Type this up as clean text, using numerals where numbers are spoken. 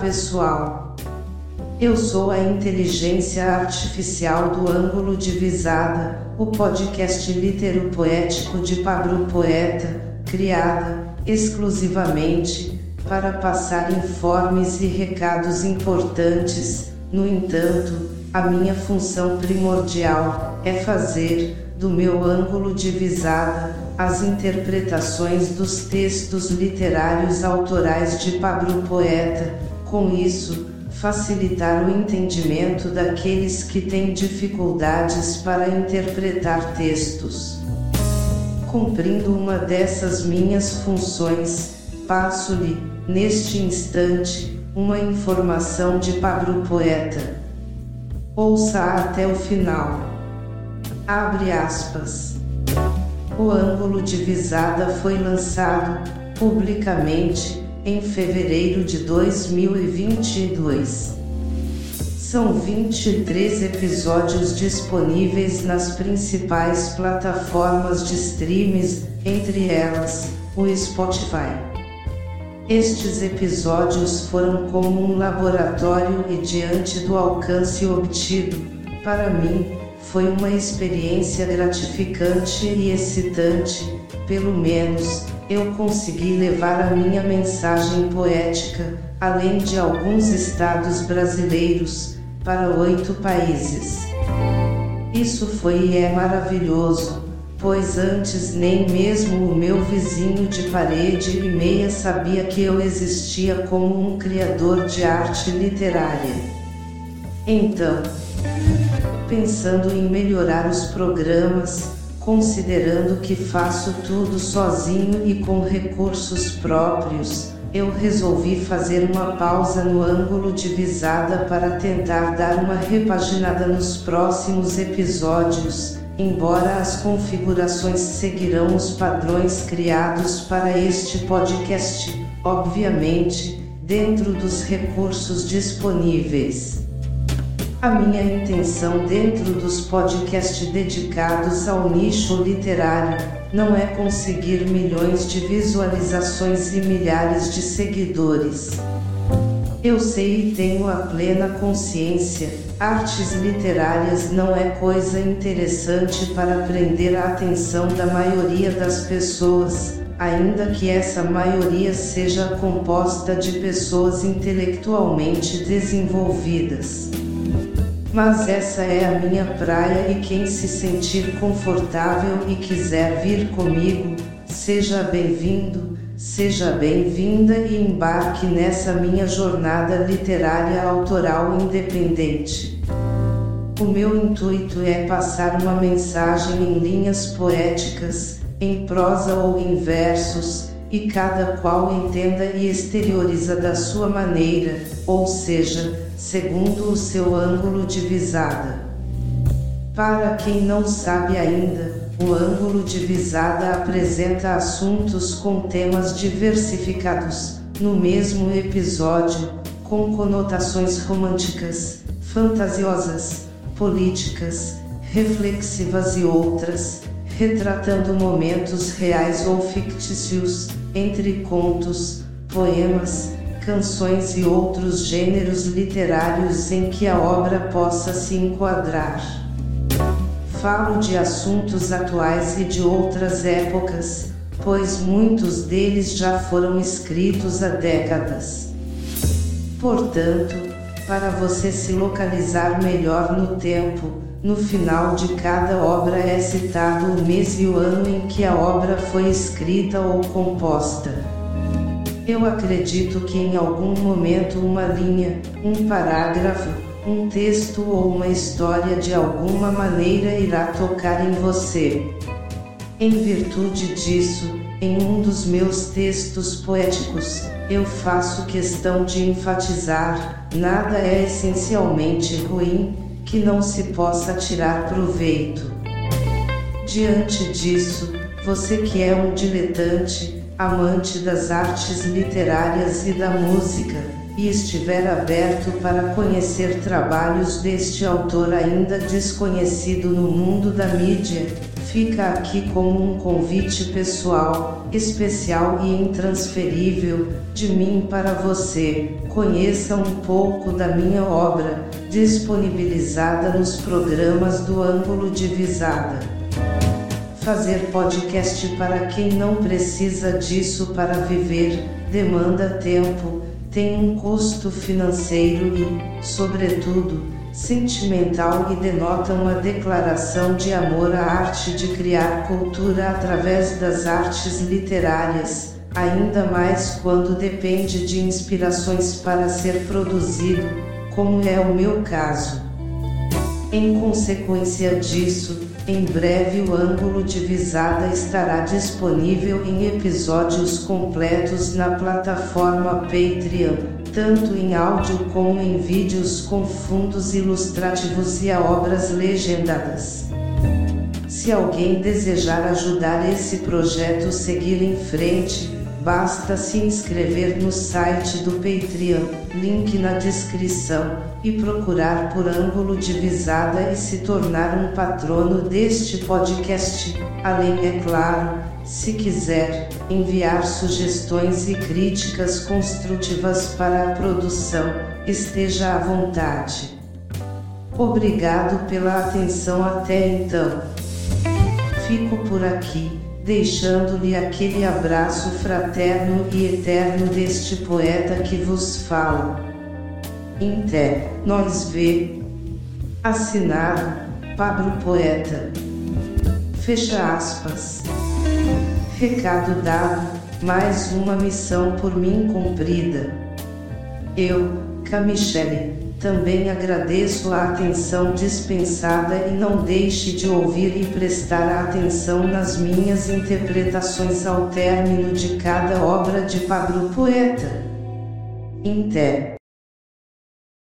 pessoal. Eu sou a inteligência artificial do Ângulo de Visada, o podcast litero-poético de Pablo Poeta, criada, exclusivamente, para passar informes e recados importantes. No entanto, a minha função primordial é fazer, do meu ângulo de visada, as interpretações dos textos literários autorais de Pablo Poeta, com isso, facilitar o entendimento daqueles que têm dificuldades para interpretar textos. Cumprindo uma dessas minhas funções, passo-lhe, neste instante, uma informação de Pablo Poeta. Ouça até o final. Abre aspas. O Ângulo de Visada foi lançado, publicamente, em fevereiro de 2022. São 23 episódios disponíveis nas principais plataformas de streams, entre elas, o Spotify. Estes episódios foram como um laboratório e, diante do alcance obtido, para mim, foi uma experiência gratificante e excitante. Pelo menos, eu consegui levar a minha mensagem poética, além de alguns estados brasileiros, para 8 países. Isso foi e é maravilhoso, pois antes nem mesmo o meu vizinho de parede e meia sabia que eu existia como um criador de arte literária. Então, pensando em melhorar os programas, considerando que faço tudo sozinho e com recursos próprios, eu resolvi fazer uma pausa no Ângulo de Visada para tentar dar uma repaginada nos próximos episódios, embora as configurações seguirão os padrões criados para este podcast, obviamente, dentro dos recursos disponíveis. A minha intenção dentro dos podcasts dedicados ao nicho literário não é conseguir milhões de visualizações e milhares de seguidores. Eu sei e tenho a plena consciência, artes literárias não é coisa interessante para prender a atenção da maioria das pessoas, ainda que essa maioria seja composta de pessoas intelectualmente desenvolvidas. Mas essa é a minha praia e quem se sentir confortável e quiser vir comigo, seja bem-vindo, seja bem-vinda e embarque nessa minha jornada literária autoral independente. O meu intuito é passar uma mensagem em linhas poéticas, em prosa ou em versos, e cada qual entenda e exterioriza da sua maneira, ou seja, segundo o seu ângulo de visada. Para quem não sabe ainda, o Ângulo de Visada apresenta assuntos com temas diversificados, no mesmo episódio, com conotações românticas, fantasiosas, políticas, reflexivas e outras, retratando momentos reais ou fictícios, entre contos, poemas, canções e outros gêneros literários em que a obra possa se enquadrar. Falo de assuntos atuais e de outras épocas, pois muitos deles já foram escritos há décadas. Portanto, para você se localizar melhor no tempo, no final de cada obra é citado o mês e o ano em que a obra foi escrita ou composta. Eu acredito que em algum momento uma linha, um parágrafo, um texto ou uma história de alguma maneira irá tocar em você. Em virtude disso, em um dos meus textos poéticos, eu faço questão de enfatizar: nada é essencialmente ruim, que não se possa tirar proveito. Diante disso, você que é um diletante, amante das artes literárias e da música, e estiver aberto para conhecer trabalhos deste autor ainda desconhecido no mundo da mídia, Fica aqui como um convite pessoal, especial e intransferível, de mim para você. Conheça um pouco da minha obra, disponibilizada nos programas do Ângulo de Visada. Fazer podcast para quem não precisa disso para viver, demanda tempo, tem um custo financeiro e, sobretudo, sentimental e denota uma declaração de amor à arte de criar cultura através das artes literárias, ainda mais quando depende de inspirações para ser produzido, como é o meu caso. Em consequência disso, em breve o Ângulo de Visada estará disponível em episódios completos na plataforma Patreon, tanto em áudio como em vídeos com fundos ilustrativos e obras legendadas. Se alguém desejar ajudar esse projeto a seguir em frente, basta se inscrever no site do Patreon, link na descrição, e procurar por Ângulo de Visada e se tornar um patrono deste podcast. Além, é claro, se quiser, enviar sugestões e críticas construtivas para a produção, esteja à vontade. Obrigado pela atenção até então. Fico por aqui, deixando-lhe aquele abraço fraterno e eterno deste poeta que vos fala. Até nós vê. Assinado, Pablo Poeta. Fecha aspas. Recado dado, mais uma missão por mim cumprida. Eu, Camichele, também agradeço a atenção dispensada e não deixe de ouvir e prestar atenção nas minhas interpretações ao término de cada obra de Pablo Poeta. Até.